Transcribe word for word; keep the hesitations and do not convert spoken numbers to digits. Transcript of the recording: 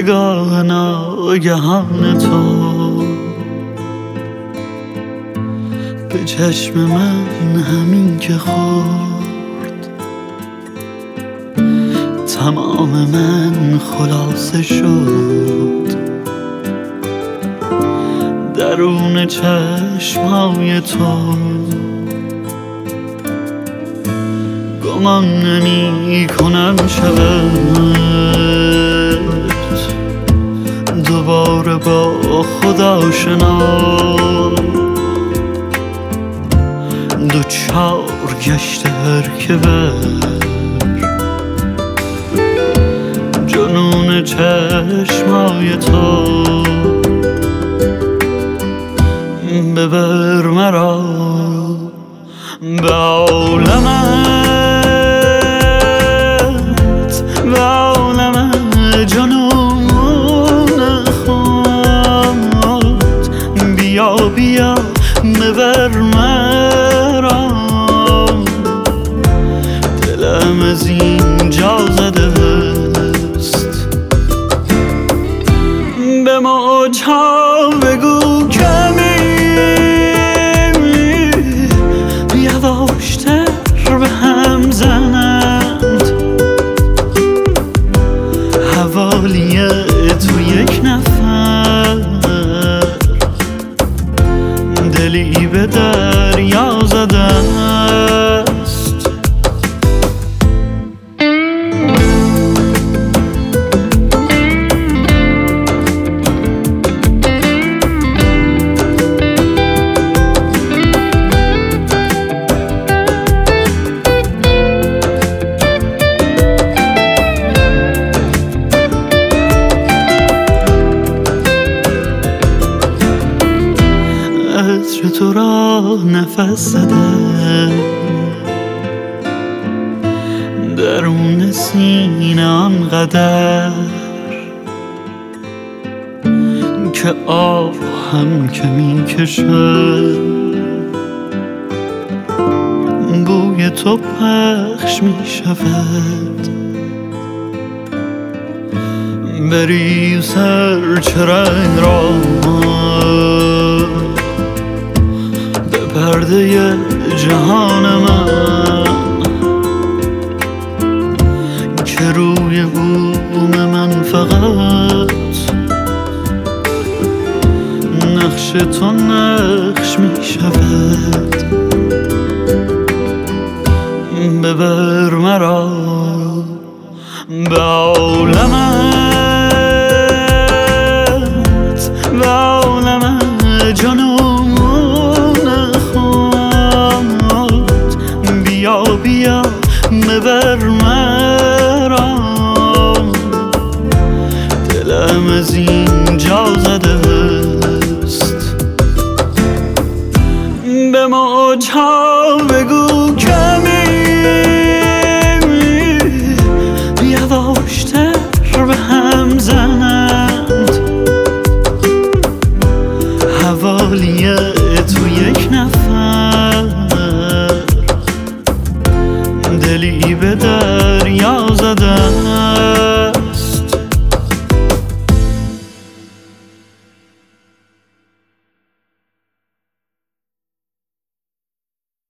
نگاه ناگهان تو به چشم من همین که خورد، تمام من خلاصه شد. درون چشمای تو گمان نمی کنم شود دوباره با خدا شنا. دوچار گشته هر که بر جنون چشمای تو، ببر مرا به عالمت، به عالم جنون خود. بیا بیا ببر مرا، دلم از اینجا زده است. به موجها بگو کمی یواشتر به هم زنند، حوالی تو یک نفر دلی به دریا زده است. عطر تو را نفس زده درون سینه آنقدر که آب هم که می کشد. بوی تو پخش می شود، بری سر چرنگ را پرده جهان من که روی بوم من فقط نقش تو نقش می شود. ببر مرا به عالمت،